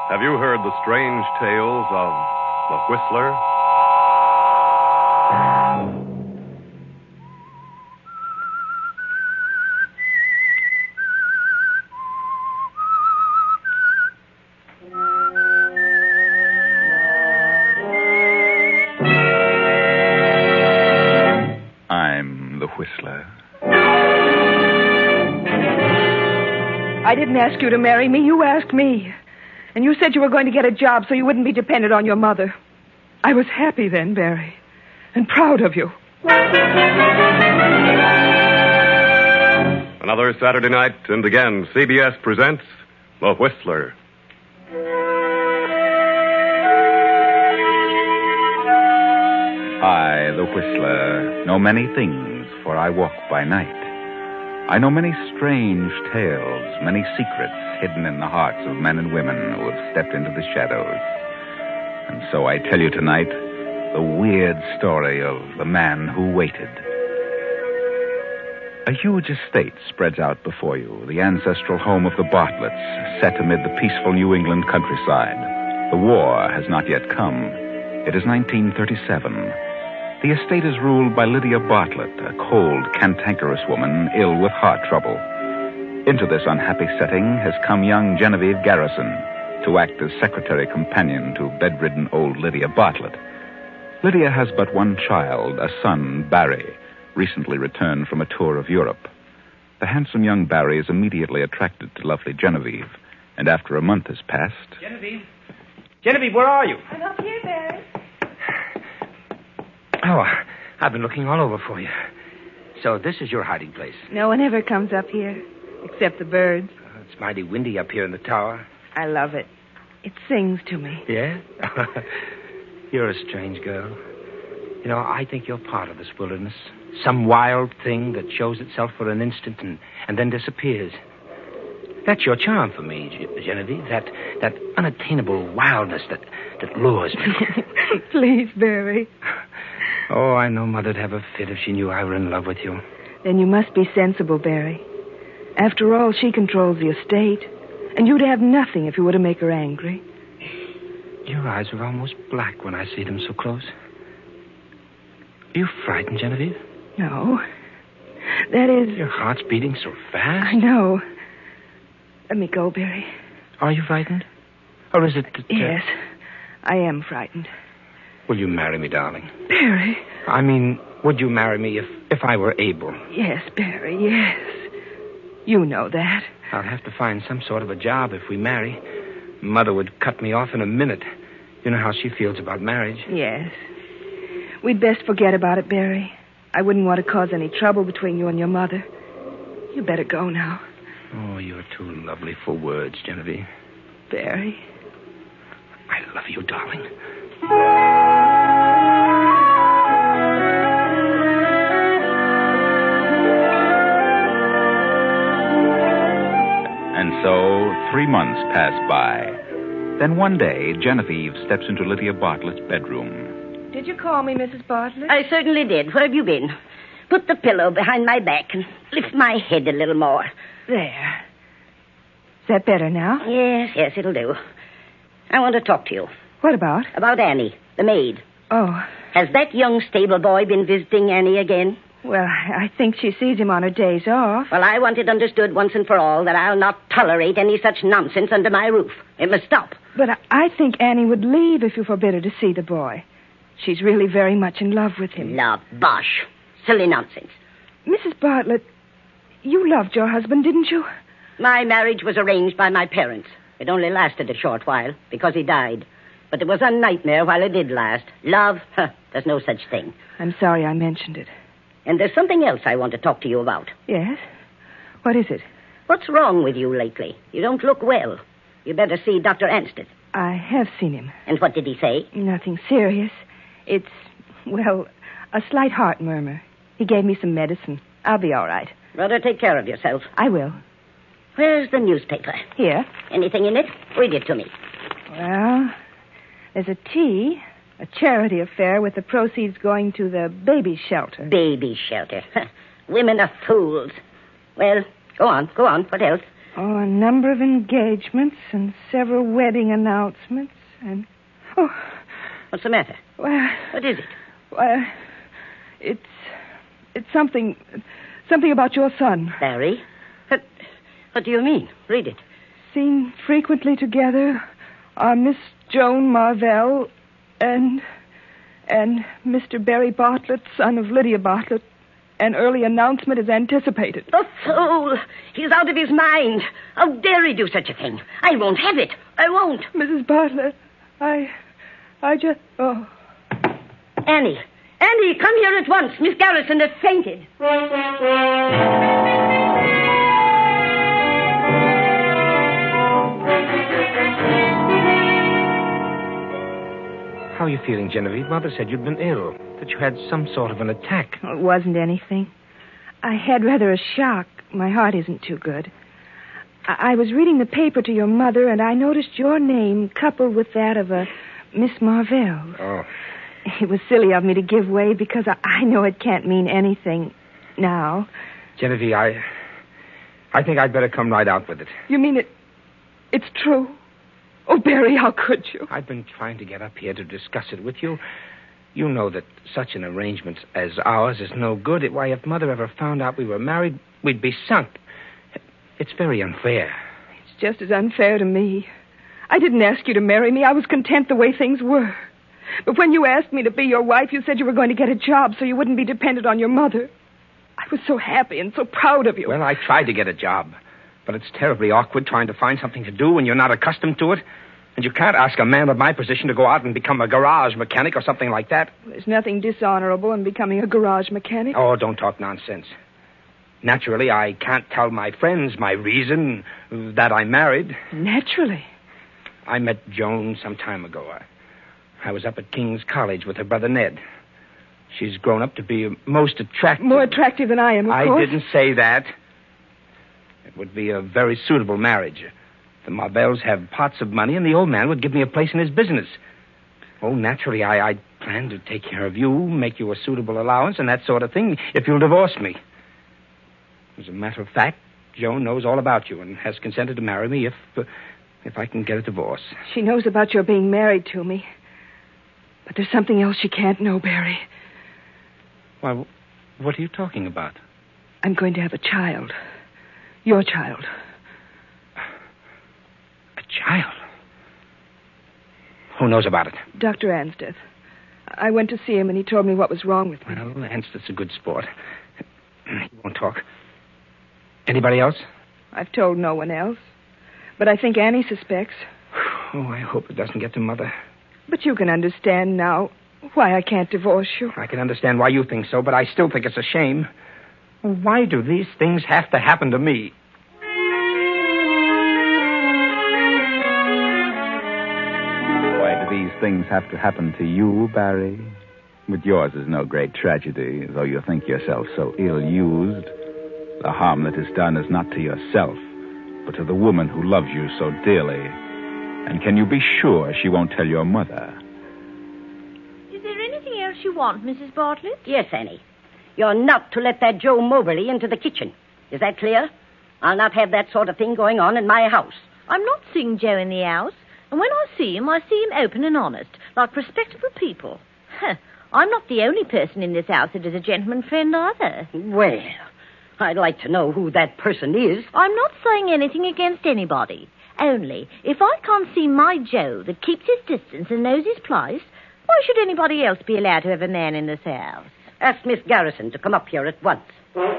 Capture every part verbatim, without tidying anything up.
Have you heard the strange tales of the Whistler? I'm the Whistler. I didn't ask you to marry me. You asked me. And you said you were going to get a job so you wouldn't be dependent on your mother. I was happy then, Barry, and proud of you. Another Saturday night, and again, C B S presents The Whistler. I, the Whistler, know many things, for I walk by night. I know many strange tales, many secrets hidden in the hearts of men and women who have stepped into the shadows. And so I tell you tonight the weird story of the man who waited. A huge estate spreads out before you, the ancestral home of the Bartletts, set amid the peaceful New England countryside. The war has not yet come. It is nineteen thirty-seven. The estate is ruled by Lydia Bartlett, a cold, cantankerous woman ill with heart trouble. Into this unhappy setting has come young Genevieve Garrison to act as secretary companion to bedridden old Lydia Bartlett. Lydia has but one child, a son, Barry, recently returned from a tour of Europe. The handsome young Barry is immediately attracted to lovely Genevieve, and after a month has passed... Genevieve? Genevieve, where are you? I'm up here, Barry. Oh, I've been looking all over for you. So this is your hiding place. No one ever comes up here, except the birds. Uh, it's mighty windy up here in the tower. I love it. It sings to me. Yeah? You're a strange girl. You know, I think you're part of this wilderness. Some wild thing that shows itself for an instant and, and then disappears. That's your charm for me, Genevieve. That that unattainable wildness that, that lures me. Please, Barry. Oh, I know Mother'd have a fit if she knew I were in love with you. Then you must be sensible, Barry. After all, she controls the estate. And you'd have nothing if you were to make her angry. Your eyes are almost black when I see them so close. Are you frightened, Genevieve? No. That is... Your heart's beating so fast. I know. Let me go, Barry. Are you frightened? Or is it that... Uh... Yes, I am frightened. Will you marry me, darling? Barry. I mean, would you marry me if, if I were able? Yes, Barry, yes. You know that. I'll have to find some sort of a job if we marry. Mother would cut me off in a minute. You know how she feels about marriage. Yes. We'd best forget about it, Barry. I wouldn't want to cause any trouble between you and your mother. You better go now. Oh, you're too lovely for words, Genevieve. Barry. I love you, darling. And so, three months pass by. Then one day, Genevieve steps into Lydia Bartlett's bedroom. Did you call me, Missus Bartlett? I certainly did. Where have you been? Put the pillow behind my back and lift my head a little more. There. Is that better now? Yes, yes, it'll do. I want to talk to you. What about? About Annie, the maid. Oh. Has that young stable boy been visiting Annie again? Well, I think she sees him on her days off. Well, I want it understood once and for all that I'll not tolerate any such nonsense under my roof. It must stop. But I think Annie would leave if you forbid her to see the boy. She's really very much in love with him. Love, bosh. Silly nonsense. Missus Bartlett, you loved your husband, didn't you? My marriage was arranged by my parents. It only lasted a short while because he died. But it was a nightmare while it did last. Love, huh, there's no such thing. I'm sorry I mentioned it. And there's something else I want to talk to you about. Yes? What is it? What's wrong with you lately? You don't look well. You better see Doctor Ansted. I have seen him. And what did he say? Nothing serious. It's, well, a slight heart murmur. He gave me some medicine. I'll be all right. Rather take care of yourself. I will. Where's the newspaper? Here. Anything in it? Read it to me. Well, there's a tea, a charity affair with the proceeds going to the baby shelter. Baby shelter. Women are fools. Well, go on, go on. What else? Oh, a number of engagements and several wedding announcements and... Oh. What's the matter? Well... What is it? Well, it's... It's something... Something about your son. Barry? What, what do you mean? Read it. Seen frequently together are Miss Joan Marvell and... and Mister Barry Bartlett, son of Lydia Bartlett. An early announcement is anticipated. The fool! He's out of his mind. How dare he do such a thing? I won't have it. I won't. Missus Bartlett, I... I just... Oh. Annie. Annie, come here at once. Miss Garrison has fainted. How are you feeling, Genevieve? Mother said you'd been ill, that you had some sort of an attack. It wasn't anything. I had rather a shock. My heart isn't too good. I, I was reading the paper to your mother, and I noticed your name coupled with that of a Miss Marvell. Oh. It was silly of me to give way because I, I know it can't mean anything now. Genevieve, I... I think I'd better come right out with it. You mean it... it's true? Oh, Barry, how could you? I've been trying to get up here to discuss it with you. You know that such an arrangement as ours is no good. It, why, if Mother ever found out we were married, we'd be sunk. It's very unfair. It's just as unfair to me. I didn't ask you to marry me. I was content the way things were. But when you asked me to be your wife, you said you were going to get a job so you wouldn't be dependent on your mother. I was so happy and so proud of you. Well, I tried to get a job. But it's terribly awkward trying to find something to do when you're not accustomed to it. And you can't ask a man of my position to go out and become a garage mechanic or something like that. There's nothing dishonorable in becoming a garage mechanic. Oh, don't talk nonsense. Naturally, I can't tell my friends my reason that I'm married. Naturally. I met Joan some time ago. I, I was up at King's College with her brother Ned. She's grown up to be most attractive. More attractive than I am, of I course. didn't say that. It would be a very suitable marriage. The Marvells have pots of money, and the old man would give me a place in his business. Oh, naturally, I, I plan to take care of you, make you a suitable allowance, and that sort of thing, if you'll divorce me. As a matter of fact, Joan knows all about you and has consented to marry me if, uh, if I can get a divorce. She knows about your being married to me. But there's something else she can't know, Barry. Why, what are you talking about? I'm going to have a child. Your child. A child? Who knows about it? Doctor Ansdeth. I went to see him, and he told me what was wrong with me. Well, Ansdeth's a good sport. He won't talk. Anybody else? I've told no one else. But I think Annie suspects. Oh, I hope it doesn't get to Mother. But you can understand now why I can't divorce you. I can understand why you think so, but I still think it's a shame. Why do these things have to happen to me? Why do these things have to happen to you, Barry? But yours is no great tragedy, though you think yourself so ill-used. The harm that is done is not to yourself, but to the woman who loves you so dearly. And can you be sure she won't tell your mother? Is there anything else you want, Missus Bartlett? Yes, Annie. You're not to let that Joe Moberly into the kitchen. Is that clear? I'll not have that sort of thing going on in my house. I'm not seeing Joe in the house. And when I see him, I see him open and honest, like respectable people. I'm not the only person in this house that is a gentleman friend either. Well, I'd like to know who that person is. I'm not saying anything against anybody. Only, if I can't see my Joe that keeps his distance and knows his place, why should anybody else be allowed to have a man in this house? Ask Miss Garrison to come up here at once.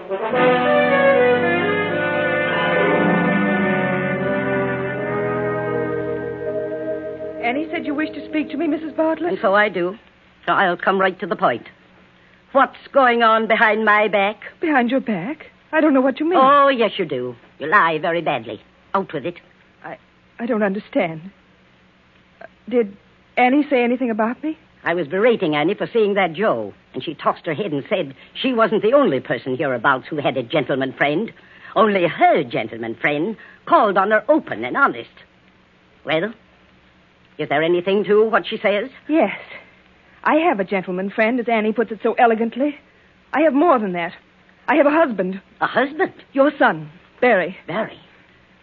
Annie said you wished to speak to me, Missus Bartlett? And so I do. So I'll come right to the point. What's going on behind my back? Behind your back? I don't know what you mean. Oh, yes, you do. You lie very badly. Out with it. I, I don't understand. Uh, did Annie say anything about me? I was berating Annie for seeing that Joe, and she tossed her head and said she wasn't the only person hereabouts who had a gentleman friend. Only her gentleman friend called on her open and honest. Well, is there anything to what she says? Yes. I have a gentleman friend, as Annie puts it so elegantly. I have more than that. I have a husband. A husband? Your son, Barry. Barry.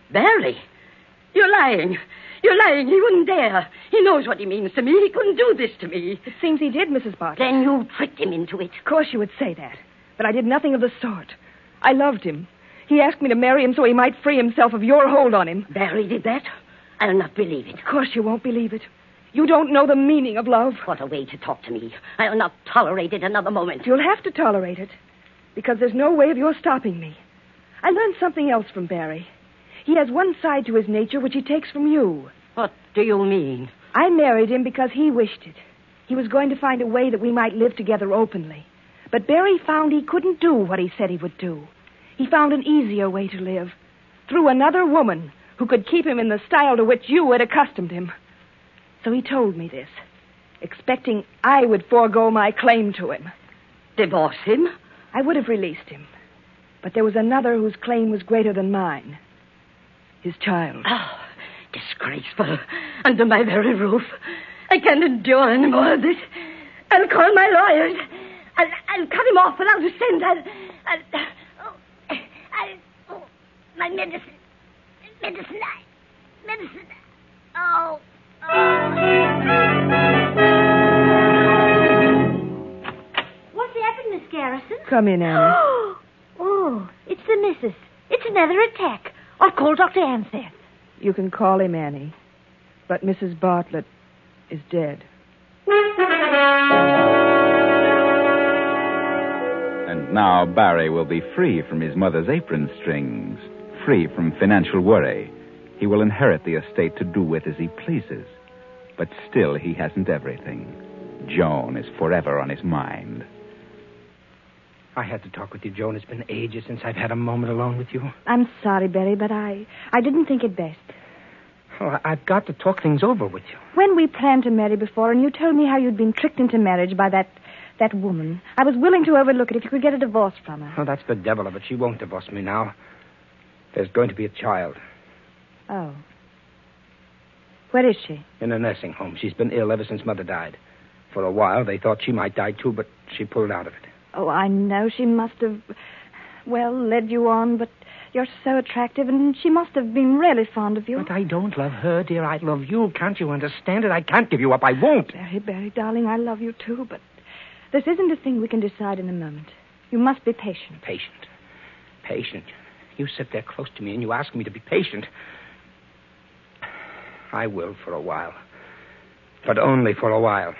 Barry, you're lying. You're lying. He wouldn't dare. He knows what he means to me. He couldn't do this to me. It seems he did, Missus Bartlett. Then you tricked him into it. Of course you would say that. But I did nothing of the sort. I loved him. He asked me to marry him so he might free himself of your hold on him. Barry did that? I'll not believe it. Of course you won't believe it. You don't know the meaning of love. What a way to talk to me. I'll not tolerate it another moment. You'll have to tolerate it. Because there's no way of your stopping me. I learned something else from Barry. He has one side to his nature which he takes from you. What do you mean? I married him because he wished it. He was going to find a way that we might live together openly. But Barry found he couldn't do what he said he would do. He found an easier way to live. Through another woman who could keep him in the style to which you had accustomed him. So he told me this, expecting I would forego my claim to him. Divorce him? I would have released him. But there was another whose claim was greater than mine. His child. Oh, disgraceful. Under my very roof. I can't endure any more of this. I'll call my lawyers. I'll, I'll cut him off without a cent. I'll... I'll oh, I'll... Oh, my medicine. Medicine. I, medicine. Oh. What's happened, Miss Garrison? Come in, Annie. Oh, it's the missus. It's another attack. I'll call Doctor Anseth. You can call him Annie. But Missus Bartlett is dead. And now Barry will be free from his mother's apron strings, free from financial worry. He will inherit the estate to do with as he pleases. But still he hasn't everything. Joan is forever on his mind. I had to talk with you, Joan. It's been ages since I've had a moment alone with you. I'm sorry, Barry, but I, I didn't think it best. Oh, I've got to talk things over with you. When we planned to marry before, and you told me how you'd been tricked into marriage by that that woman, I was willing to overlook it if you could get a divorce from her. Oh, that's the devil of it. She won't divorce me now. There's going to be a child. Oh. Where is she? In a nursing home. She's been ill ever since Mother died. For a while, they thought she might die, too, but she pulled out of it. Oh, I know. She must have, well, led you on, but you're so attractive, and she must have been really fond of you. But I don't love her, dear. I love you. Can't you understand it? I can't give you up. I won't. Barry, Barry, darling, I love you, too, but this isn't a thing we can decide in a moment. You must be patient. Patient. Patient. You sit there close to me, and you ask me to be patient. I will for a while. But only for a while.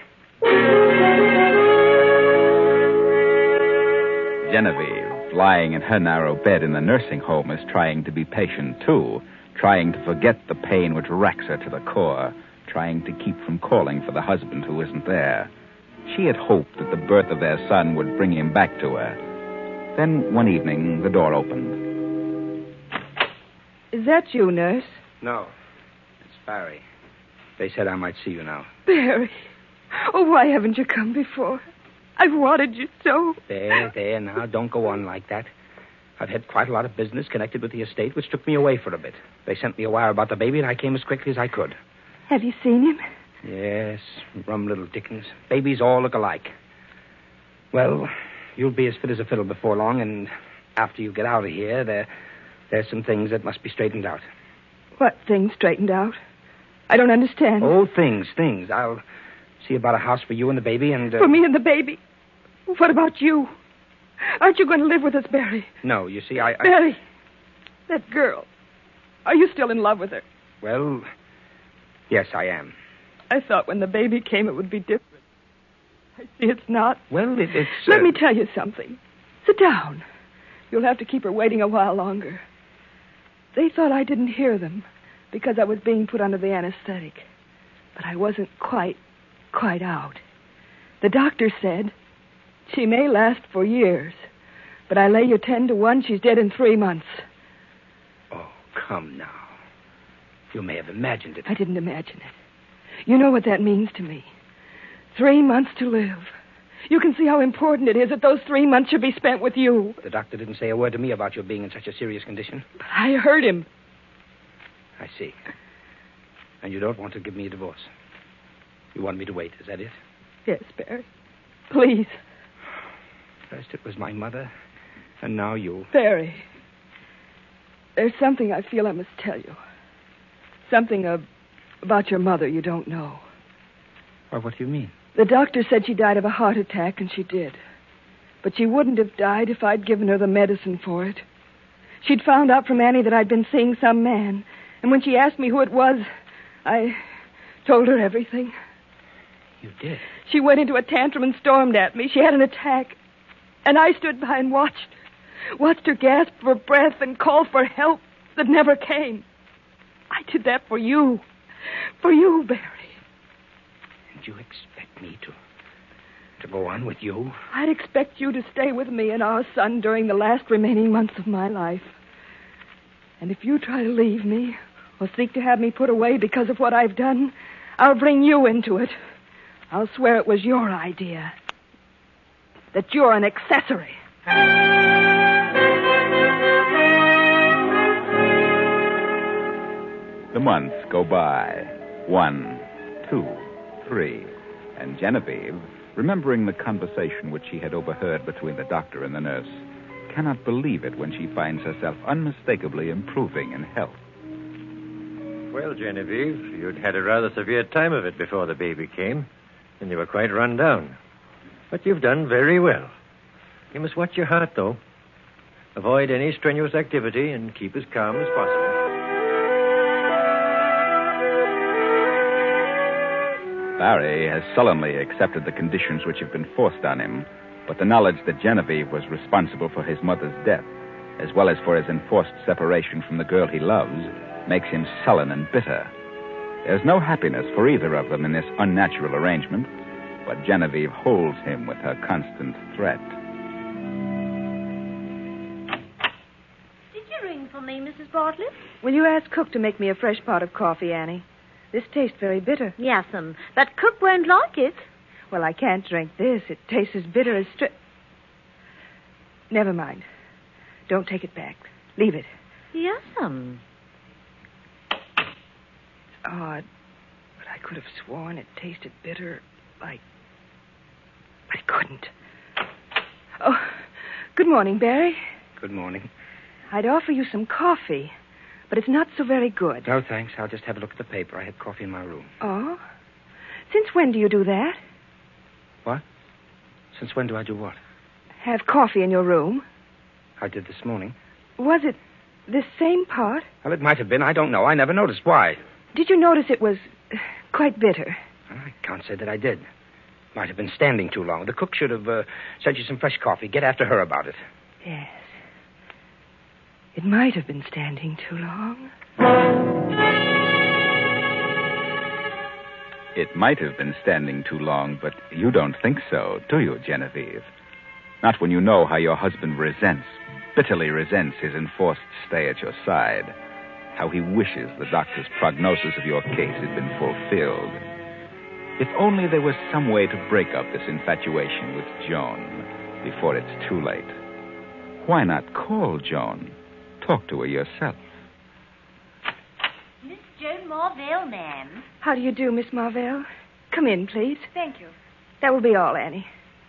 Genevieve, lying in her narrow bed in the nursing home, is trying to be patient, too, trying to forget the pain which racks her to the core, trying to keep from calling for the husband who isn't there. She had hoped that the birth of their son would bring him back to her. Then, one evening, the door opened. Is that you, nurse? No. It's Barry. They said I might see you now. Barry. Oh, why haven't you come before? I've wanted you so. There, there, now, don't go on like that. I've had quite a lot of business connected with the estate, which took me away for a bit. They sent me a wire about the baby, and I came as quickly as I could. Have you seen him? Yes, rum little Dickens. Babies all look alike. Well, you'll be as fit as a fiddle before long, and after you get out of here, there, there's some things that must be straightened out. What things straightened out? I don't understand. Oh, things, things. I'll see about a house for you and the baby, and... Uh... For me and the baby? What about you? Aren't you going to live with us, Barry? No, you see, I... I... Barry, that girl. Are you still in love with her? Well, yes, I am. I thought when the baby came it would be different. I see it's not. Well, it, it's... Let uh... me tell you something. Sit down. You'll have to keep her waiting a while longer. They thought I didn't hear them because I was being put under the anesthetic. But I wasn't quite, quite out. The doctor said she may last for years, but I lay you ten to one she's dead in three months. Oh, come now. You may have imagined it. I didn't imagine it. You know what that means to me. Three months to live. You can see how important it is that those three months should be spent with you. The doctor didn't say a word to me about your being in such a serious condition. But I heard him. I see. And you don't want to give me a divorce. You want me to wait, is that it? Yes, Barry. Please. First it was my mother, and now you. Barry. There's something I feel I must tell you. Something uh, about your mother you don't know. Well, what do you mean? The doctor said she died of a heart attack, and she did. But she wouldn't have died if I'd given her the medicine for it. She'd found out from Annie that I'd been seeing some man. And when she asked me who it was, I told her everything. You did? She went into a tantrum and stormed at me. She had an attack. And I stood by and watched her. Watched her gasp for breath and call for help that never came. I did that for you. For you, Barry. And you expect me to... to go on with you? I'd expect you to stay with me and our son during the last remaining months of my life. And if you try to leave me or seek to have me put away because of what I've done, I'll bring you into it. I'll swear it was your idea. That you're an accessory. The months go by. One, two, three. And Genevieve, remembering the conversation which she had overheard between the doctor and the nurse, cannot believe it when she finds herself unmistakably improving in health. Well, Genevieve, you'd had a rather severe time of it before the baby came, and you were quite run down. But you've done very well. You must watch your heart, though. Avoid any strenuous activity and keep as calm as possible. Barry has sullenly accepted the conditions which have been forced on him, but the knowledge that Genevieve was responsible for his mother's death, as well as for his enforced separation from the girl he loves, makes him sullen and bitter. There's no happiness for either of them in this unnatural arrangement, but Genevieve holds him with her constant threat. Did you ring for me, Missus Bartlett? Will you ask Cook to make me a fresh pot of coffee, Annie? This tastes very bitter. Yes'm, but Cook won't like it. Well, I can't drink this. It tastes as bitter as stri... Never mind. Don't take it back. Leave it. Yes'm. It's odd, but I could have sworn it tasted bitter like... But it couldn't. Oh, good morning, Barry. Good morning. I'd offer you some coffee, but it's not so very good. No, thanks. I'll just have a look at the paper. I had coffee in my room. Oh? Since when do you do that? What? Since when do I do what? Have coffee in your room? I did this morning. Was it this same pot? Well, it might have been. I don't know. I never noticed. Why? Did you notice it was uh, quite bitter? I can't say that I did. Might have been standing too long. The cook should have uh, sent you some fresh coffee. Get after her about it. Yes. It might have been standing too long. It might have been standing too long, but you don't think so, do you, Genevieve? Not when you know how your husband resents, bitterly resents his enforced stay at your side. How he wishes the doctor's prognosis of your case had been fulfilled. If only there was some way to break up this infatuation with Joan before it's too late. Why not call Joan? Talk to her yourself. Miss Joan Marvell, ma'am. How do you do, Miss Marvell? Come in, please. Thank you. That will be all, Annie.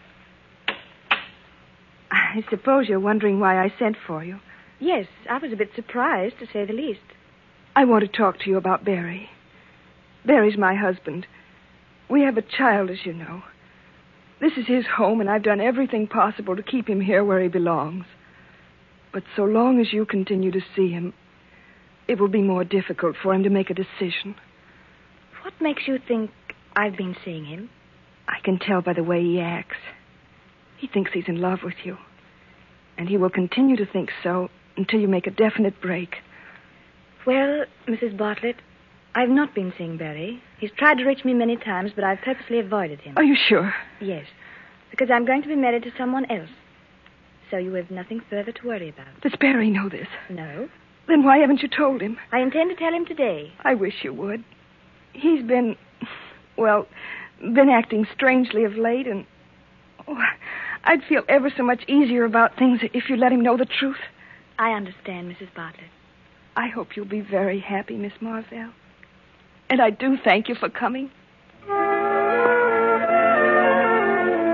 I suppose you're wondering why I sent for you. Yes, I was a bit surprised, to say the least. I want to talk to you about Barry. Barry's my husband. We have a child, as you know. This is his home, and I've done everything possible to keep him here where he belongs. But so long as you continue to see him, it will be more difficult for him to make a decision. What makes you think I've been seeing him? I can tell by the way he acts. He thinks he's in love with you. And he will continue to think so until you make a definite break. Well, Missus Bartlett, I've not been seeing Barry. He's tried to reach me many times, but I've purposely avoided him. Are you sure? Yes, because I'm going to be married to someone else. So you have nothing further to worry about. Does Barry know this? No. Then why haven't you told him? I intend to tell him today. I wish you would. He's been, well, been acting strangely of late, and oh, I'd feel ever so much easier about things if you let him know the truth. I understand, Missus Bartlett. I hope you'll be very happy, Miss Marvell. And I do thank you for coming.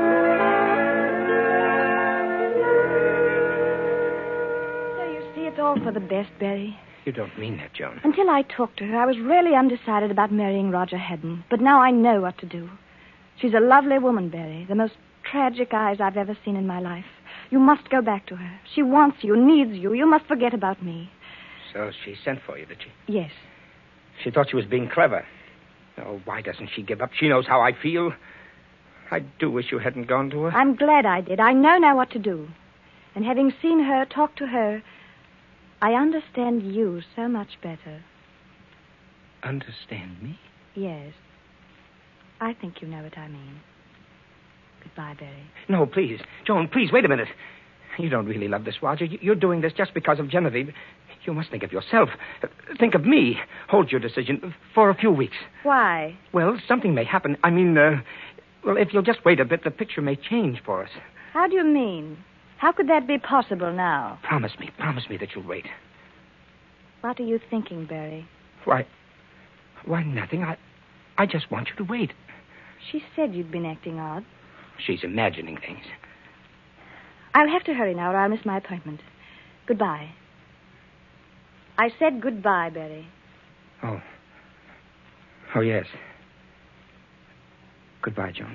So you see, it's all all for the best, Barry. You don't mean that, Joan. Until I talked to her, I was really undecided about marrying Roger Hedden. But now I know what to do. She's a lovely woman, Barry. The most tragic eyes I've ever seen in my life. You must go back to her. She wants you, needs you. You must forget about me. So she sent for you, did she? Yes. She thought she was being clever. Oh, why doesn't she give up? She knows how I feel. I do wish you hadn't gone to her. I'm glad I did. I know now what to do. And having seen her, talked to her, I understand you so much better. Understand me? Yes. I think you know what I mean. Goodbye, Barry. No, please. Joan, please, wait a minute. You don't really love this, Roger. You're doing this just because of Genevieve. You must think of yourself. Think of me. Hold your decision for a few weeks. Why? Well, something may happen. I mean, uh, well, if you'll just wait a bit, the picture may change for us. How do you mean? How could that be possible now? Promise me. Promise me that you'll wait. What are you thinking, Barry? Why, why, nothing. I, I just want you to wait. She said you'd been acting odd. She's imagining things. I'll have to hurry now or I'll miss my appointment. Goodbye. I said goodbye, Barry. Oh. Oh, yes. Goodbye, Joan.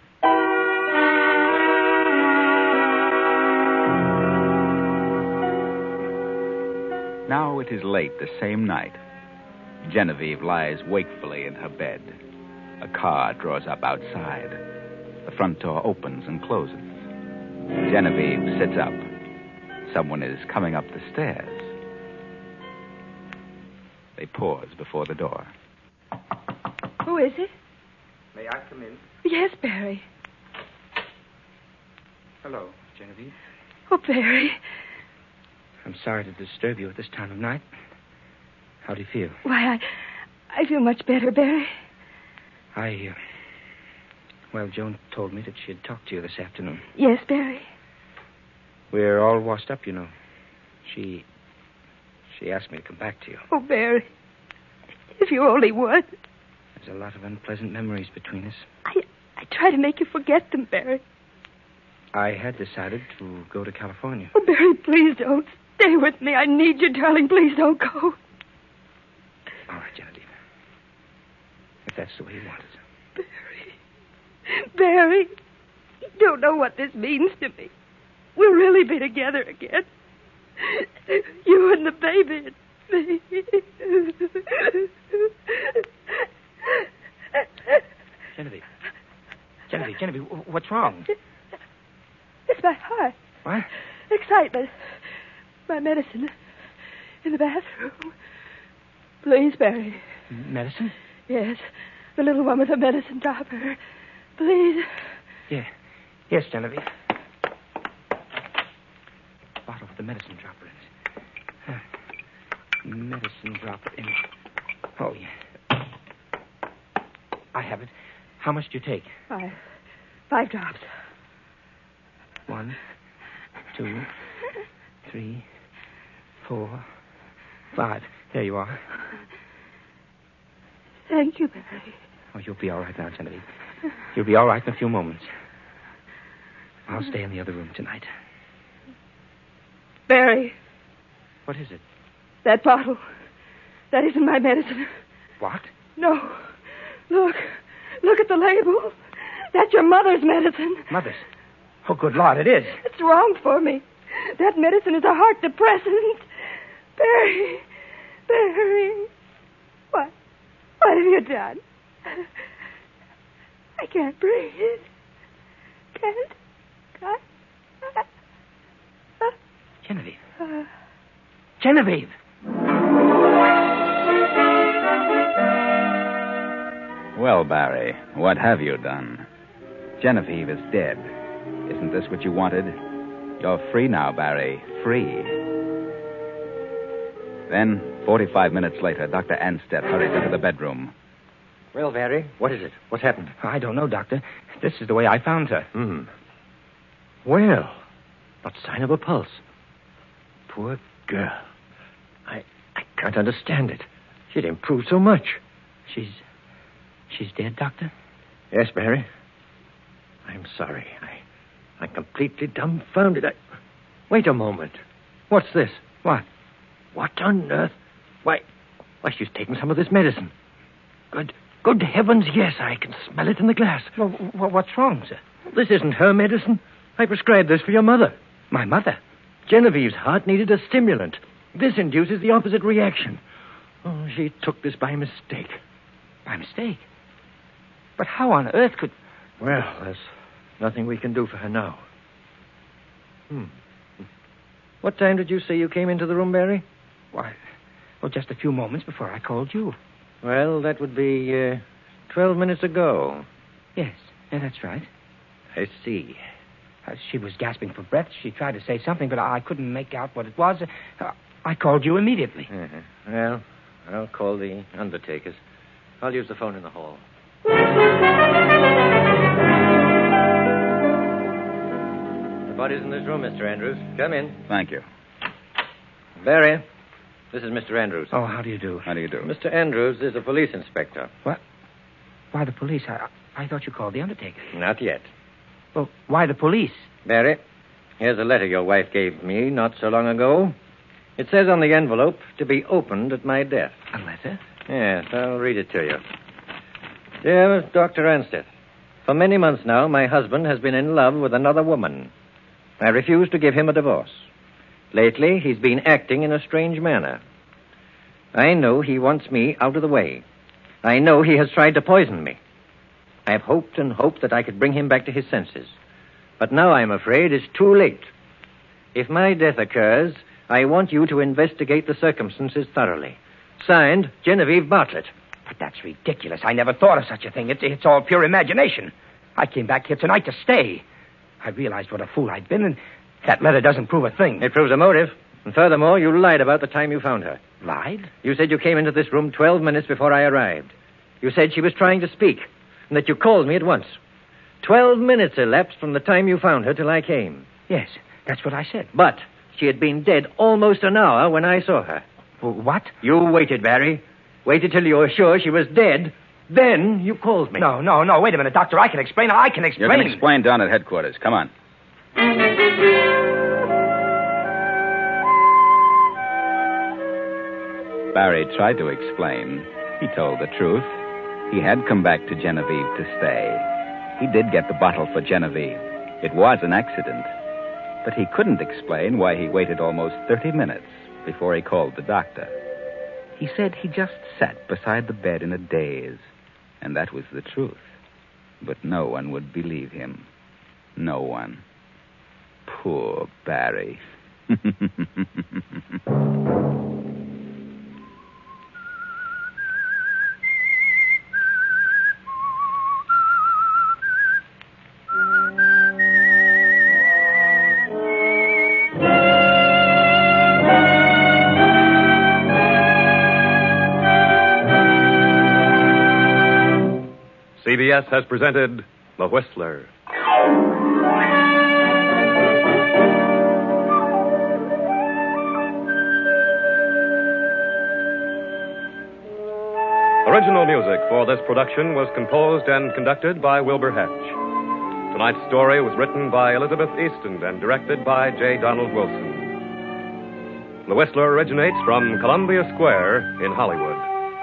Now it is late the same night. Genevieve lies wakefully in her bed. A car draws up outside. The front door opens and closes. Genevieve sits up. Someone is coming up the stairs. They pause before the door. Who is it? May I come in? Yes, Barry. Hello, Genevieve. Oh, Barry. I'm sorry to disturb you at this time of night. How do you feel? Why, I, I feel much better, Barry. I, uh, well, Joan told me that she had talked to you this afternoon. Yes, Barry. We're all washed up, you know. She, she asked me to come back to you. Oh, Barry, if you only would. There's a lot of unpleasant memories between us. I, I try to make you forget them, Barry. I had decided to go to California. Oh, Barry, please don't. Stay with me. I need you, darling. Please don't go. All right, Genevieve. If that's the way you want it. Barry. Barry, you don't know what this means to me. We'll really be together again. You and the baby and me. Genevieve. Genevieve, Genevieve, what's wrong? It's my heart. What? Excitement. My medicine in the bathroom. Please, Barry. Medicine? Yes. The little one with the medicine dropper. Please. Yeah. Yes, Genevieve. Bottle with the medicine dropper in it. Uh, medicine dropper in it. Oh, yeah. I have it. How much do you take? Five. Five drops. One, two, three, four, five. There you are. Thank you, Barry. Oh, you'll be all right now, Genevieve. You'll be all right in a few moments. I'll stay in the other room tonight. Barry. What is it? That bottle. That isn't my medicine. What? No. Look. Look at the label. That's your mother's medicine. Mother's? Oh, good Lord, it is. It's wrong for me. That medicine is a heart depressant. Barry. Barry. What? What have you done? I can't breathe. Can't. Can't. Uh, Genevieve. uh, Genevieve. Well, Barry, what have you done? Genevieve is dead. Isn't this what you wanted? You're free now, Barry. Free. Then, forty-five minutes later, Doctor Anstead hurried into the bedroom. Well, Barry, what is it? What's happened? I don't know, Doctor. This is the way I found her. Hmm. Well, not sign of a pulse. Poor girl. I I can't understand it. She'd improved so much. She's... she's dead, Doctor? Yes, Barry. I'm sorry. I, I'm completely dumbfounded. I... Wait a moment. What's this? What? What on earth? Why, why, she's taken some of this medicine. Good, good heavens, yes, I can smell it in the glass. Well, what's wrong, sir? This isn't her medicine. I prescribed this for your mother. My mother? Genevieve's heart needed a stimulant. This induces the opposite reaction. Oh, she took this by mistake. By mistake? But how on earth could... Well, there's nothing we can do for her now. Hmm. What time did you say you came into the room, Barry? Why, well, just a few moments before I called you. Well, that would be uh, twelve minutes ago. Yes, yeah, that's right. I see. Uh, she was gasping for breath. She tried to say something, but I couldn't make out what it was. Uh, I called you immediately. Uh-huh. Well, I'll call the undertakers. I'll use the phone in the hall. The body's in this room, Mister Andrews. Come in. Thank you. Barry, this is Mister Andrews. Oh, how do you do? How do you do? Mister Andrews is a police inspector. What? Why the police? I, I thought you called the undertaker. Not yet. Well, why the police? Barry, here's a letter your wife gave me not so long ago. It says on the envelope, to be opened at my death. A letter? Yes, I'll read it to you. Dear Doctor Ansteth, for many months now, my husband has been in love with another woman. I refuse to give him a divorce. Lately, he's been acting in a strange manner. I know he wants me out of the way. I know he has tried to poison me. I've hoped and hoped that I could bring him back to his senses. But now I'm afraid it's too late. If my death occurs, I want you to investigate the circumstances thoroughly. Signed, Genevieve Bartlett. But that's ridiculous. I never thought of such a thing. It's, it's all pure imagination. I came back here tonight to stay. I realized what a fool I'd been, and that letter doesn't prove a thing. It proves a motive. And furthermore, you lied about the time you found her. Lied? You said you came into this room twelve minutes before I arrived. You said she was trying to speak, and that you called me at once. Twelve minutes elapsed from the time you found her till I came. Yes, that's what I said. But she had been dead almost an hour when I saw her. Well, what? You waited, Barry. Waited till you were sure she was dead. Then you called me. No, no, no. Wait a minute, Doctor. I can explain. I can explain. You can explain down at headquarters. Come on. Barry tried to explain. He told the truth. He had come back to Genevieve to stay. He did get the bottle for Genevieve. It was an accident. But he couldn't explain why he waited almost thirty minutes before he called the doctor. He said he just sat beside the bed in a daze, and that was the truth. But no one would believe him. No one. Poor Barry. C B S has presented The Whistler. Original music for this production was composed and conducted by Wilbur Hatch. Tonight's story was written by Elizabeth Easton and directed by J. Donald Wilson. The Whistler originates from Columbia Square in Hollywood.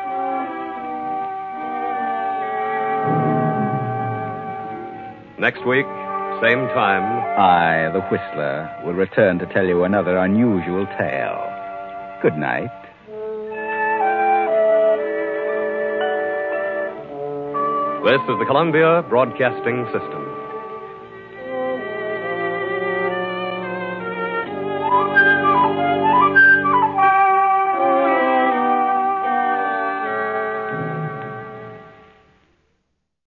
Next week, same time, I, the Whistler, will return to tell you another unusual tale. Good night. This is the Columbia Broadcasting System.